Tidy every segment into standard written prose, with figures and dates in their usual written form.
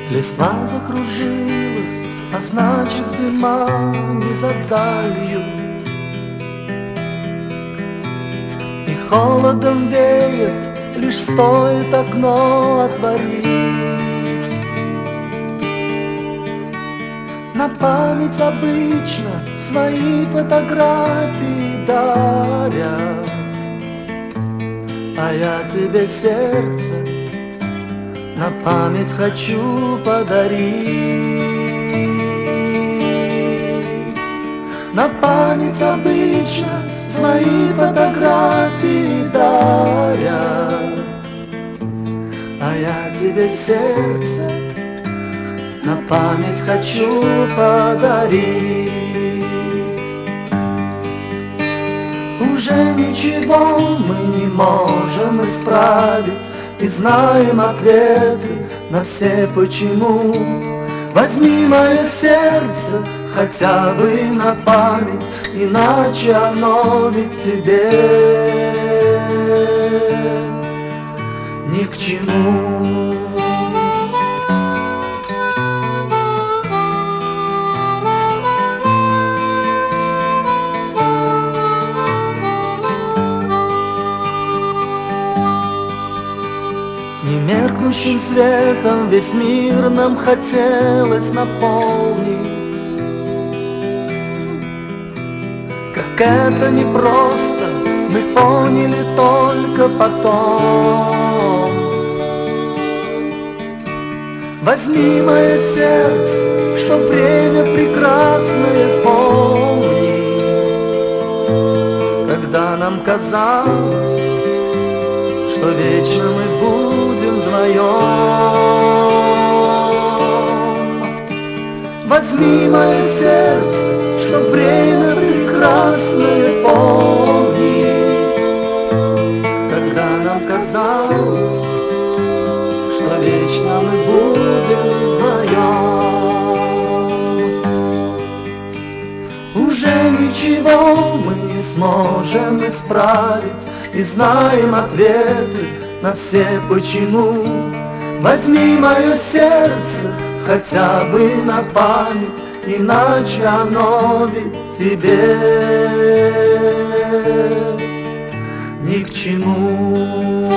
Листва закружилась, а значит зима не за далью. И холодом веет, лишь стоит окно отворить. На память обычно свои фотографии дарят, а я тебе сердце на память хочу подарить. На память обычно свои фотографии дарят, а я тебе сердце на память хочу подарить. Уже ничего мы не можем исправить, и знаем ответы на все почему. Возьми мое сердце хотя бы на память, иначе оно ведь тебе ни к чему. Немеркнущим светом весь мир нам хотелось наполнить. Как это непросто, мы поняли только потом. Возьми мое сердце, чтоб время прекрасное помнить, когда нам казалось, что вечно мы будем вдвоем. Возьми мое сердце, чтоб время прекрасное помнить, когда нам казалось, что вечно мы будем вдвоем. Уже ничего мы не сможем исправить, и знаем ответы на все почему. Возьми мое сердце хотя бы на память, иначе оно ведь тебе ни к чему.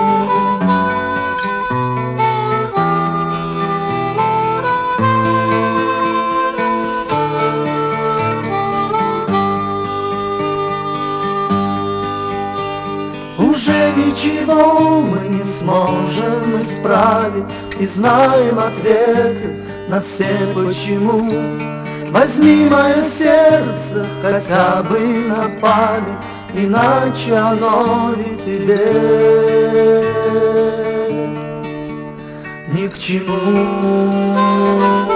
Уже ничего мы не сможем исправить, и знаем ответы на все почему. Возьми мое сердце хотя бы на память, иначе оно ведь тебе ни к чему.